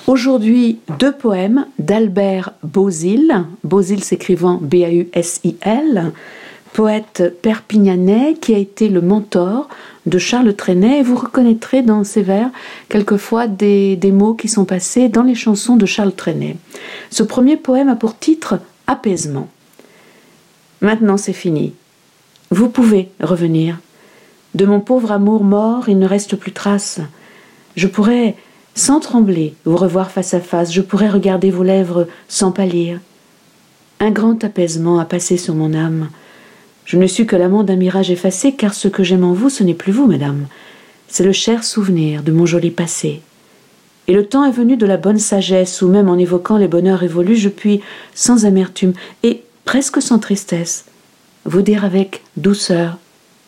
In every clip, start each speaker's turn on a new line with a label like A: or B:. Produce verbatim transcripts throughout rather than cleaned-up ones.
A: Aujourd'hui, deux poèmes d'Albert Beauzil, Beauzil s'écrivant B A U S I L, poète perpignanais qui a été le mentor de Charles Trenet, et vous reconnaîtrez dans ses vers quelquefois des, des mots qui sont passés dans les chansons de Charles Trenet. Ce premier poème a pour titre « Apaisement ». Maintenant c'est fini. Vous pouvez revenir. De mon pauvre amour mort, il ne reste plus trace. Je pourrais, sans trembler, vous revoir face à face. Je pourrais regarder vos lèvres sans pâlir. Un grand apaisement a passé sur mon âme. Je ne suis que l'amant d'un mirage effacé, car ce que j'aime en vous, ce n'est plus vous, madame. C'est le cher souvenir de mon joli passé. Et le temps est venu de la bonne sagesse, où même en évoquant les bonheurs révolus, je puis, sans amertume et presque sans tristesse, vous dire avec douceur,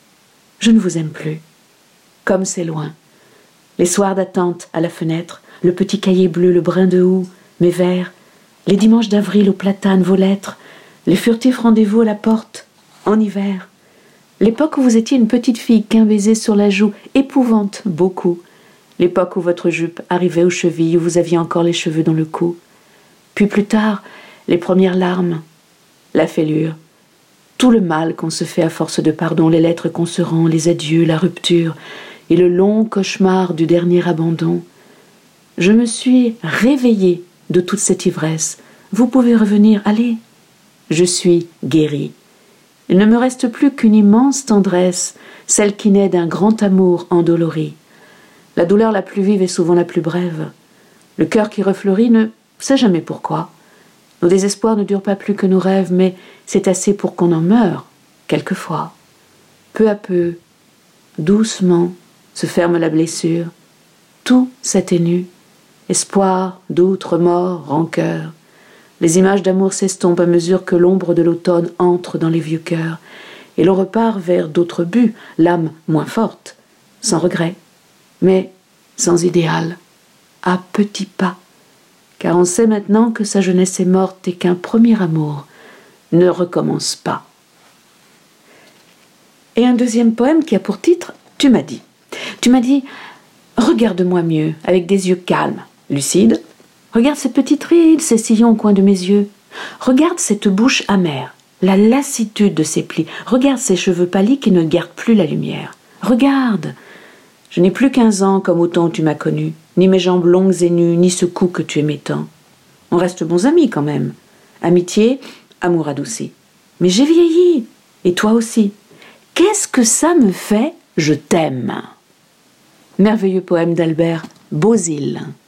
A: je ne vous aime plus. Comme c'est loin. Les soirs d'attente à la fenêtre, le petit cahier bleu, le brin de houx, mes vers, les dimanches d'avril au platane, vos lettres, les furtifs rendez-vous à la porte, en hiver. L'époque où vous étiez une petite fille qu'un baiser sur la joue épouvante beaucoup. L'époque où votre jupe arrivait aux chevilles, où vous aviez encore les cheveux dans le cou. Puis plus tard, les premières larmes, la fêlure, tout le mal qu'on se fait à force de pardon, les lettres qu'on se rend, les adieux, la rupture, et le long cauchemar du dernier abandon. Je me suis réveillée de toute cette ivresse. Vous pouvez revenir, allez. Je suis guérie. Il ne me reste plus qu'une immense tendresse, celle qui naît d'un grand amour endolori. La douleur la plus vive est souvent la plus brève. Le cœur qui refleurit ne sait jamais pourquoi. Nos désespoirs ne durent pas plus que nos rêves, mais c'est assez pour qu'on en meure, quelquefois. Peu à peu, doucement, se ferme la blessure. Tout s'atténue. Espoir, doute, remords, rancœur. Les images d'amour s'estompent à mesure que l'ombre de l'automne entre dans les vieux cœurs, et l'on repart vers d'autres buts, l'âme moins forte, sans regret, mais sans idéal, à petits pas, car on sait maintenant que sa jeunesse est morte et qu'un premier amour ne recommence pas. Et un deuxième poème qui a pour titre « Tu m'as dit ». Tu m'as dit « Regarde-moi mieux, avec des yeux calmes, lucides. Regarde ces petites rides, ces sillons au coin de mes yeux. Regarde cette bouche amère, la lassitude de ses plis. Regarde ces cheveux pâlis qui ne gardent plus la lumière. Regarde. Je n'ai plus quinze ans comme au temps où tu m'as connu, ni mes jambes longues et nues, ni ce cou que tu aimais tant. On reste bons amis quand même. Amitié, amour adouci. Mais j'ai vieilli, et toi aussi. Qu'est-ce que ça me fait ? Je t'aime. Merveilleux poème d'Albert Beauzil.